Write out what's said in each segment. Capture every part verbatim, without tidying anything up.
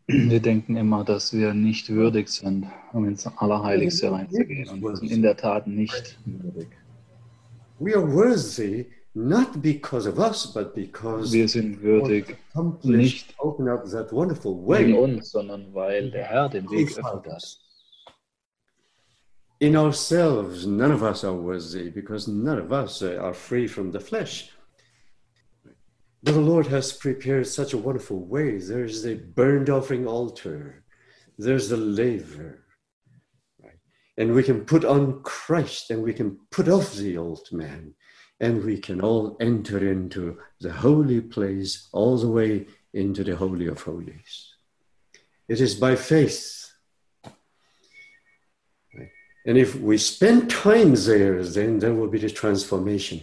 Wir denken immer, dass wir nicht würdig sind, um ins But the Allerheiligste Lord reinzugehen. is Und wir sind in worthy. der Tat nicht würdig. We are worthy not because of us, but because Wir sind the Lord würdig accomplished, nicht opened up that wonderful wegen way. uns, sondern weil der Herr den Weg Qualified geöffnet hat. us. In ourselves, none of us are worthy because none of us are free from the flesh. But the Lord has prepared such a wonderful way. There's the burnt offering altar. There's the laver. Right? And we can put on Christ and we can put off the old man. And we can all enter into the holy place all the way into the Holy of Holies. It is by faith. Right? And if we spend time there, then there will be the transformation.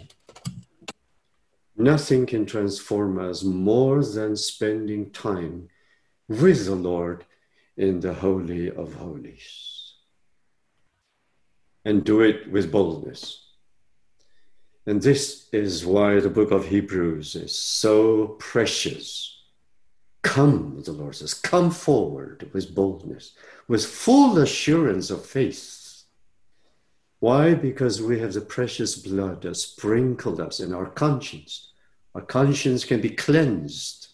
Nothing can transform us more than spending time with the Lord in the Holy of Holies. And do it with boldness. And this is why the book of Hebrews is so precious. Come, the Lord says, come forward with boldness, with full assurance of faith. Why? Because we have the precious blood that sprinkled us in our conscience. Our conscience can be cleansed.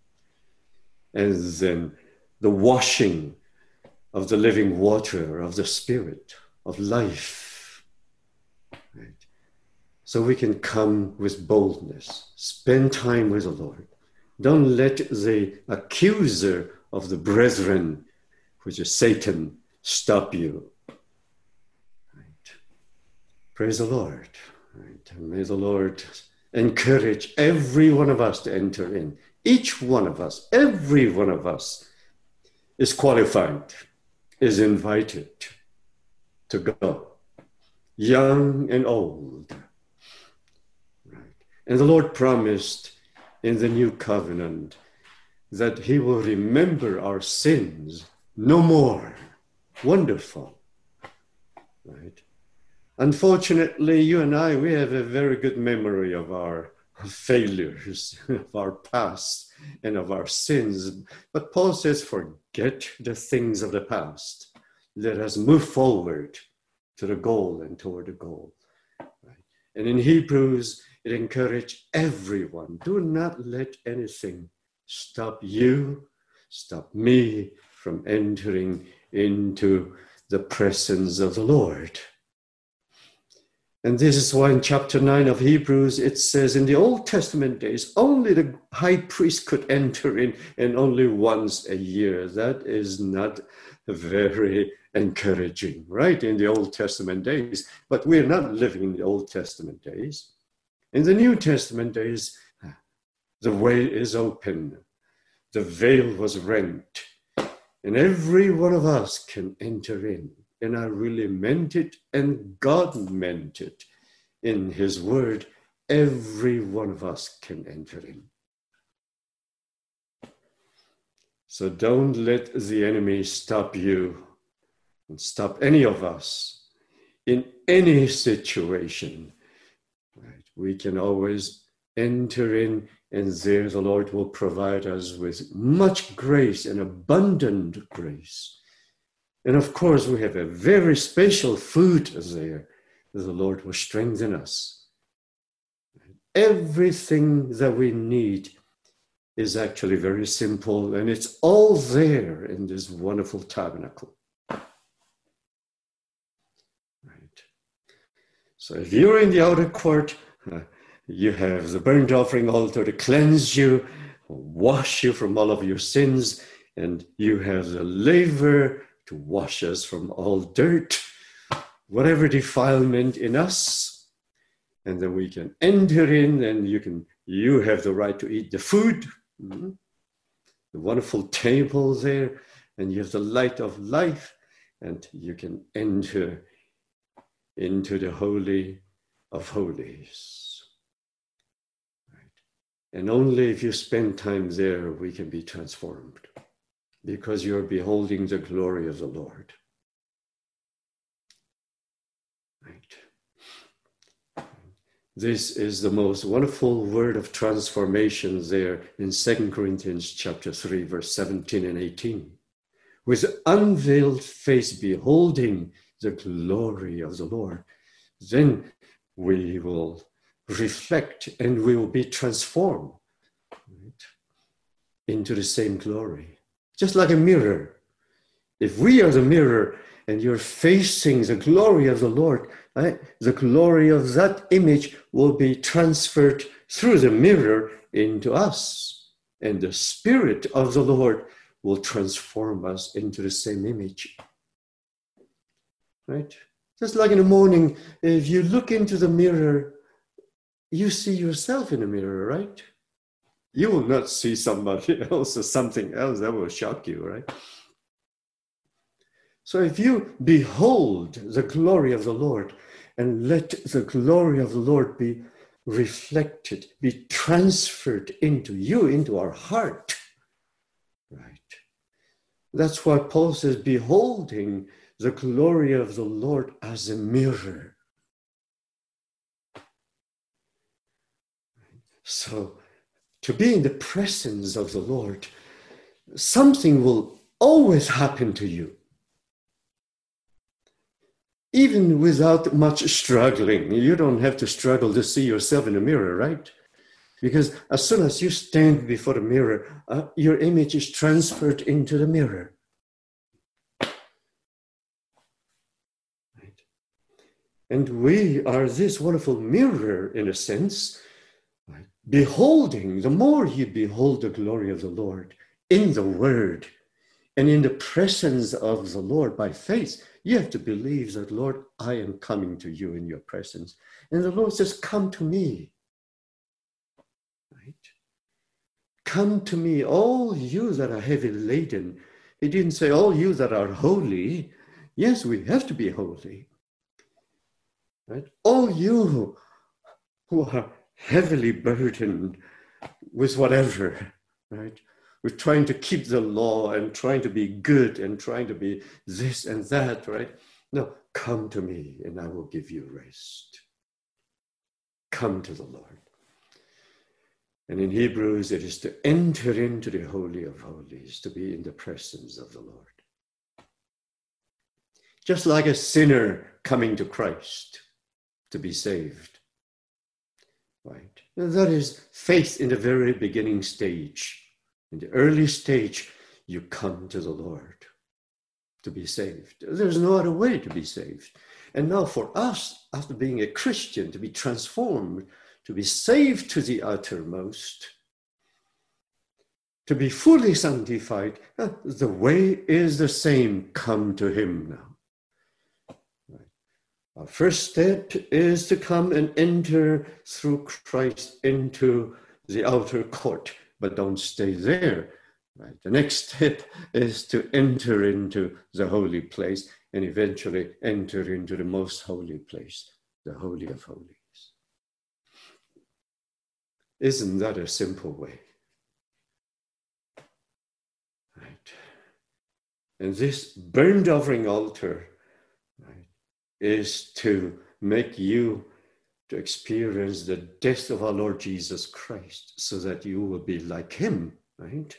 And then the washing of the living water, of the Spirit, of life. Right? So we can come with boldness, spend time with the Lord. Don't let the accuser of the brethren, which is Satan, stop you. Right? Praise the Lord. Right? And may the Lord encourage every one of us to enter in. Each one of us, every one of us is qualified, is invited to go, young and old. Right? And the Lord promised in the new covenant that he will remember our sins no more. Wonderful. Right? Unfortunately, you and I, we have a very good memory of our failures, of our past, and of our sins. But Paul says, forget the things of the past. Let us move forward to the goal and toward the goal. Right? And in Hebrews, it encouraged everyone. Do not let anything stop you, stop me from entering into the presence of the Lord. And this is why in chapter nine of Hebrews, it says in the Old Testament days, only the high priest could enter in, and only once a year. That is not very encouraging, right? In the Old Testament days. But we're not living in the Old Testament days. In the New Testament days, the way is open. The veil was rent. And every one of us can enter in. And I really meant it, and God meant it. In his word, every one of us can enter in. So don't let the enemy stop you and stop any of us in any situation. Right? We can always enter in, and there the Lord will provide us with much grace and abundant grace. And of course, we have a very special food there. The Lord will strengthen us. Everything that we need is actually very simple, and it's all there in this wonderful tabernacle. Right. So if you're in the outer court, uh, you have the burnt offering altar to cleanse you, wash you from all of your sins, and you have the laver to wash us from all dirt, whatever defilement in us, and then we can enter in, and you can you have the right to eat the food, mm-hmm. the wonderful table there, and you have the light of life, and you can enter into the Holy of Holies. Right. And only if you spend time there, we can be transformed, because you're beholding the glory of the Lord. Right. This is the most wonderful word of transformation there in Second Corinthians chapter three, verse seventeen and eighteen. With unveiled face beholding the glory of the Lord, then we will reflect and we will be transformed, right, into the same glory. Just like a mirror. If we are the mirror and you're facing the glory of the Lord, right, the glory of that image will be transferred through the mirror into us. And the Spirit of the Lord will transform us into the same image. Right? Just like in the morning, if you look into the mirror, you see yourself in the mirror, right? You will not see somebody else or something else that will shock you, right? So if you behold the glory of the Lord and let the glory of the Lord be reflected, be transferred into you, into our heart, right? That's why Paul says, beholding the glory of the Lord as a mirror. So to be in the presence of the Lord, something will always happen to you. Even without much struggling. You don't have to struggle to see yourself in the mirror, right? Because as soon as you stand before the mirror, uh, your image is transferred into the mirror. Right? And we are this wonderful mirror, in a sense, right? Beholding, the more you behold the glory of the Lord in the Word and in the presence of the Lord by faith, you have to believe that, Lord, I am coming to you in your presence. And the Lord says, come to me. Right? Come to me, all you that are heavy laden. He didn't say, all you that are holy. Yes, we have to be holy. Right? All you who are heavily burdened with whatever, right? We're trying to keep the law and trying to be good and trying to be this and that, right? No, come to me and I will give you rest. Come to the Lord. And in Hebrews, it is to enter into the Holy of Holies, to be in the presence of the Lord. Just like a sinner coming to Christ to be saved, right? And that is faith in the very beginning stage. In the early stage, you come to the Lord to be saved. There's no other way to be saved. And now for us, after being a Christian, to be transformed, to be saved to the uttermost, to be fully sanctified, the way is the same. Come to him now. Right. Our first step is to come and enter through Christ into the outer court. But don't stay there. Right? The next step is to enter into the holy place and eventually enter into the most holy place, the Holy of Holies. Isn't that a simple way? Right? And this burnt offering altar, right, is to make you to experience the death of our Lord Jesus Christ so that you will be like him, right?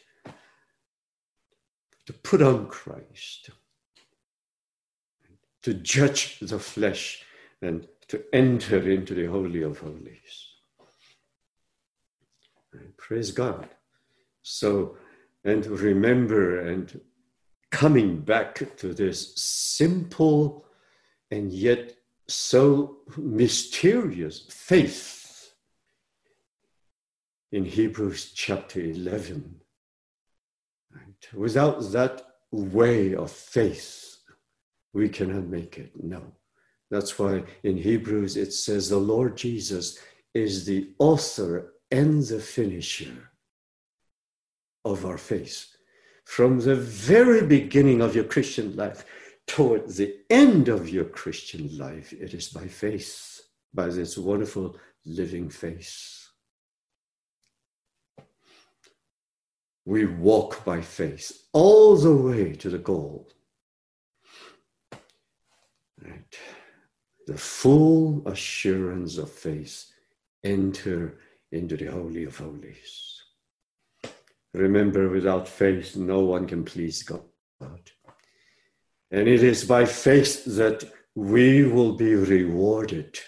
To put on Christ, to judge the flesh and to enter into the Holy of Holies. And praise God. So, and remember, and coming back to this simple and yet so mysterious faith in Hebrews chapter eleven. Right? Without that way of faith, we cannot make it. No. That's why in Hebrews it says the Lord Jesus is the author and the finisher of our faith. From the very beginning of your Christian life, toward the end of your Christian life, it is by faith, by this wonderful living faith. We walk by faith all the way to the goal. Right? The full assurance of faith enter into the Holy of Holies. Remember, without faith, no one can please God. And it is by faith that we will be rewarded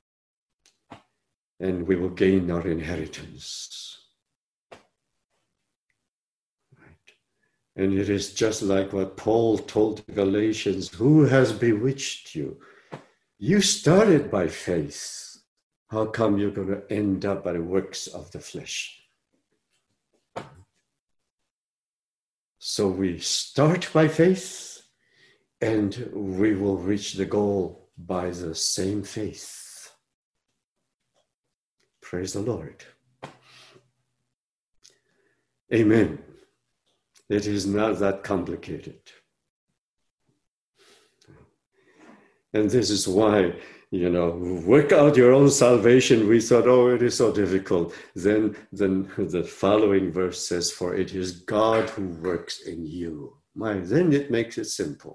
and we will gain our inheritance. Right. And it is just like what Paul told the Galatians, who has bewitched you? You started by faith. How come you're going to end up by the works of the flesh? So we start by faith, and we will reach the goal by the same faith. Praise the Lord. Amen. It is not that complicated. And this is why, you know, work out your own salvation. We thought, oh, it is so difficult. Then, then the following verse says, for it is God who works in you. My, then it makes it simple.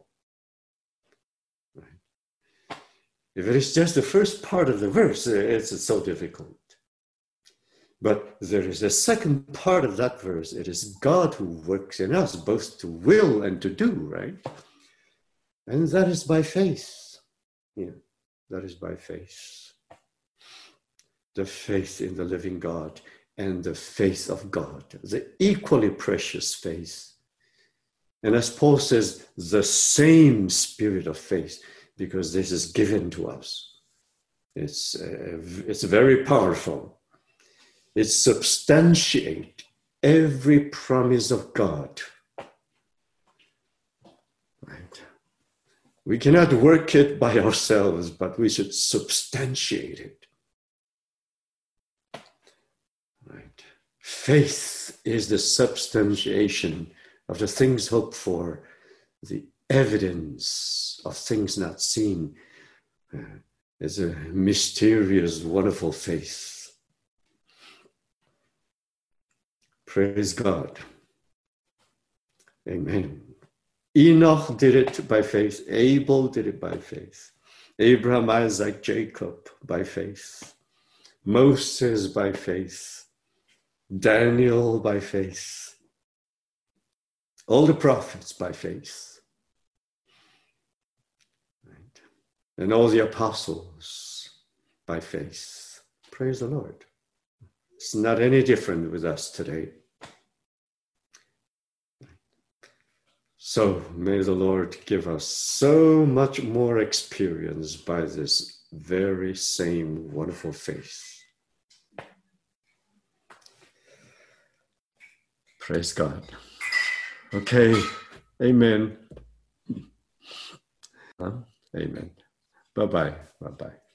Right. If it is just the first part of the verse, it's, it's so difficult. But there is a second part of that verse. It is God who works in us, both to will and to do, right? And that is by faith. Yeah. That is by faith. The faith in the living God and the faith of God, the equally precious faith. And as Paul says, the same spirit of faith, because this is given to us. It's, uh, it's very powerful. It substantiates every promise of God. Right. We cannot work it by ourselves, but we should substantiate it. Right. Faith is the substantiation of the things hoped for, the evidence of things not seen. Uh, it's a mysterious, wonderful faith. Praise God. Amen. Enoch did it by faith. Abel did it by faith. Abraham, Isaac, Jacob by faith. Moses by faith. Daniel by faith. All the prophets by faith. Right. And all the apostles by faith. Praise the Lord. It's not any different with us today. So may the Lord give us so much more experience by this very same wonderful faith. Praise God. Okay, amen. Huh? Amen. Bye-bye, bye-bye.